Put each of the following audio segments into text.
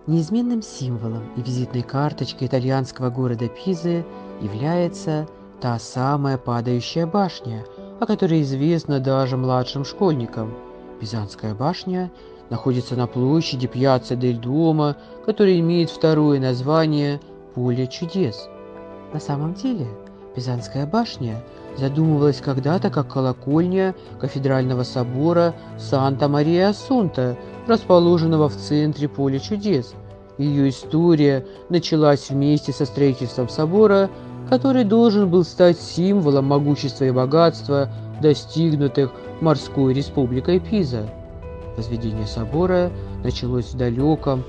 Неизменным символом и визитной карточкой итальянского города Пизы является та самая падающая башня, о которой известно даже младшим школьникам. Пизанская башня находится на площади Пьяцца дель Дуомо, которая имеет второе название «Поле чудес». На самом деле, Пизанская башня задумывалась когда-то как колокольня кафедрального собора Санта-Мария-Ассунта, расположенного в центре Поля чудес. Ее история началась вместе со строительством собора, который должен был стать символом могущества и богатства, достигнутых морской республикой Пиза. Возведение собора началось в далеком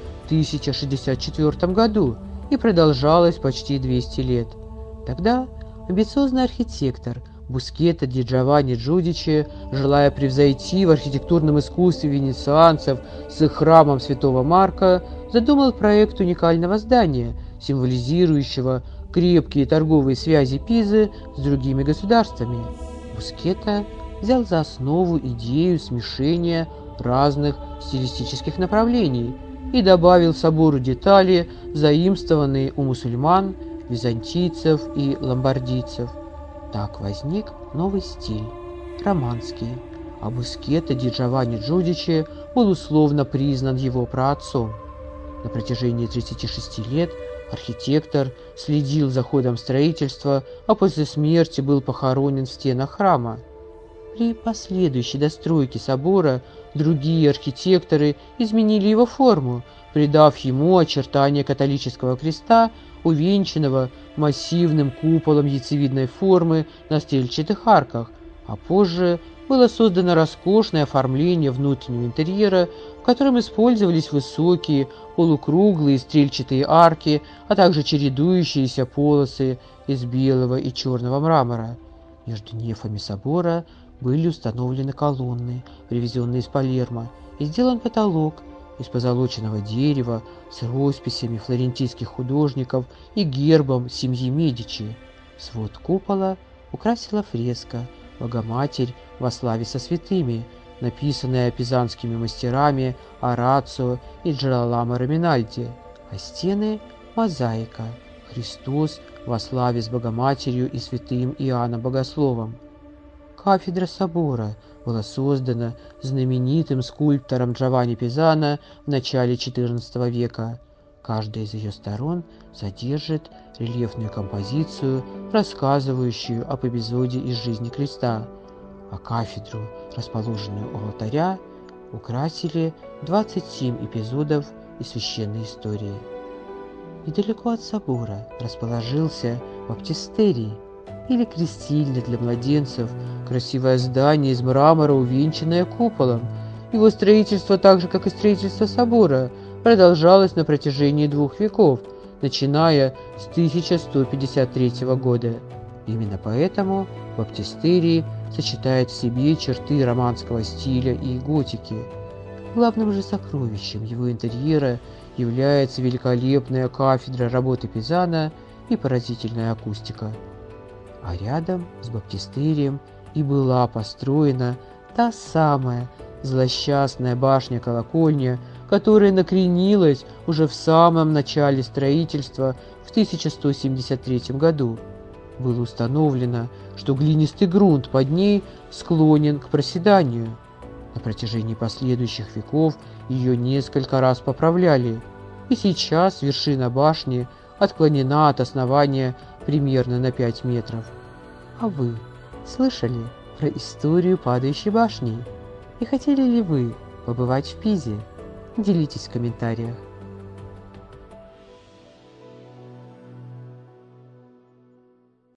1064 году и продолжалось почти 200 лет. Тогда амбициозный архитектор Бускетто ди Джованни Джудичи, желая превзойти в архитектурном искусстве венецианцев с их храмом Святого Марка, задумал проект уникального здания, символизирующего крепкие торговые связи Пизы с другими государствами. Бускетто взял за основу идею смешения разных стилистических направлений и добавил собору детали, заимствованные у мусульман, византийцев и ломбардийцев. Так возник новый стиль – романский, а Бускетто ди Джованни Джудичи был условно признан его праотцом. На протяжении 36 лет архитектор следил за ходом строительства, а после смерти был похоронен в стенах храма. При последующей достройке собора другие архитекторы изменили его форму, придав ему очертания католического креста, увенчанного массивным куполом яйцевидной формы на стрельчатых арках, а позже было создано роскошное оформление внутреннего интерьера, в котором использовались высокие полукруглые стрельчатые арки, а также чередующиеся полосы из белого и черного мрамора. Между нефами собора были установлены колонны, привезенные из Палермо, и сделан потолок из позолоченного дерева с росписями флорентийских художников и гербом семьи Медичи. Свод купола украсила фреска «Богоматерь во славе со святыми», написанная пизанскими мастерами Орацио и Джероламо Роминальди, а стены – мозаика «Христос во славе с Богоматерью и святым Иоанном Богословом». Кафедра собора была создана знаменитым скульптором Джованни Пизано в начале XIV века. Каждая из ее сторон содержит рельефную композицию, рассказывающую об эпизоде из жизни Христа, а кафедру, расположенную у алтаря, украсили 27 эпизодов из священной истории. Недалеко от собора расположился баптистерий, или крестильня для младенцев, красивое здание из мрамора, увенчанное куполом. Его строительство, так же как и строительство собора, продолжалось на протяжении 2 веков, начиная с 1153 года. Именно поэтому баптистерий сочетает в себе черты романского стиля и готики. Главным же сокровищем его интерьера является великолепная кафедра работы Пизано и поразительная акустика. А рядом с баптистерием и была построена та самая злосчастная башня-колокольня, которая накренилась уже в самом начале строительства в 1173 году. Было установлено, что глинистый грунт под ней склонен к проседанию. На протяжении последующих веков ее несколько раз поправляли, и сейчас вершина башни отклонена от основания примерно на 5 метров. А вы слышали про историю падающей башни? И хотели ли вы побывать в Пизе? Делитесь в комментариях.